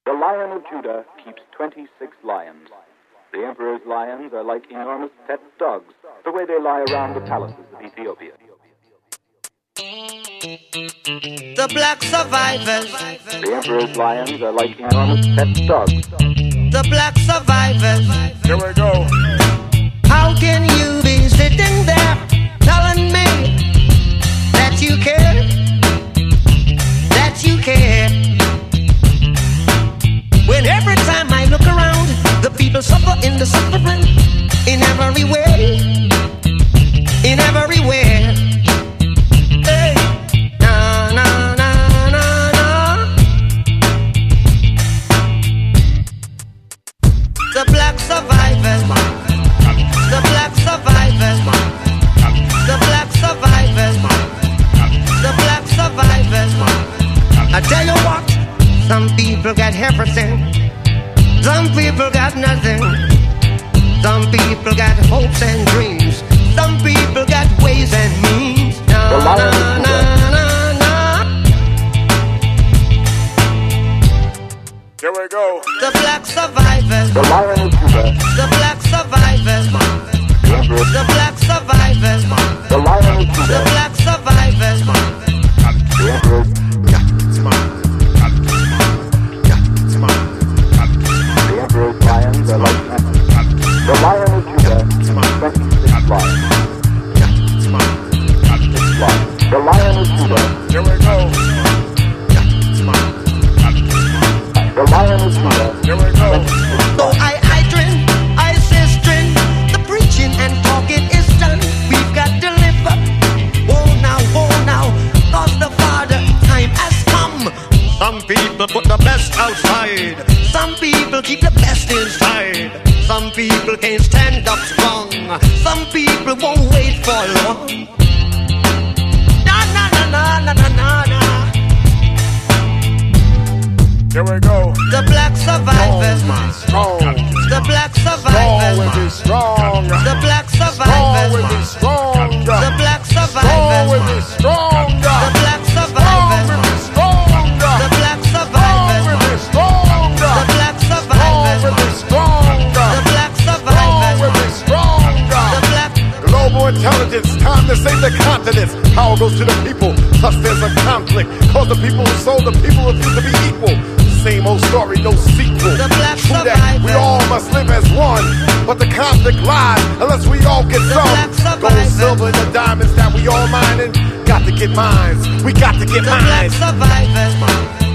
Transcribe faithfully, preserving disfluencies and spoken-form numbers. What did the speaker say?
The Lion of Judah keeps twenty-six lions. The emperor's lions are like enormous pet dogs, the way they lie around the palaces of Ethiopia. The black survivors. The emperor's lions are like enormous pet dogs. The black survivors. Here we go. How can you be sitting there telling me that you care? That you care? When every time I look around, the people suffer in the suffering, in every way, in every way. Hey, na na na na na. The black survivors, the black survivors, the black survivors, the black survivors. I tell you what. Some people got everything, some people got nothing. Some people got hopes and dreams, some people got ways and means. Na na na na na. Here we go. The black survivors. The Lion of Judah. The black survivors. The emperor. The black survivors. The Lion of Judah. The black survivors. The emperor. The emperor's lions are like the Lion of Judah keeps twenty-six lions. Six lions. The Lion of Judah. Here we go. The Lion of Judah. Here we go. So I I drink, I sistering, the preaching and talking is done. We've got to live up. Oh now, oh now, cause the Father time has come. Some people put the best outside. Some people keep the best inside. Some people can't stand up strong. Some people won't wait for long. Na na na na na na na na. Here we go. The black survivors. Strong. The black Strong survivors. with it, strong. The black Strong survivors. with it, strong. The black Strong survivors. with it, strong. The black Strong survivors. with it, strong. The black Strong survivors. with it, strong. The black Strong survivors. with it, strong. The black Strong survivors. with it, strong. The black. Global intelligence, time to save the continents. Power goes to the people, plus there's a conflict. Cause the people who sold the people refuse to be equal. Same old story, no sequel. The black True that, we survivor. all must live as one. But the conflict lies unless we all get The some. black Gold, survivor. silver, and the diamonds that we all mining. Got to get mines, we got to get The black mines. survivors.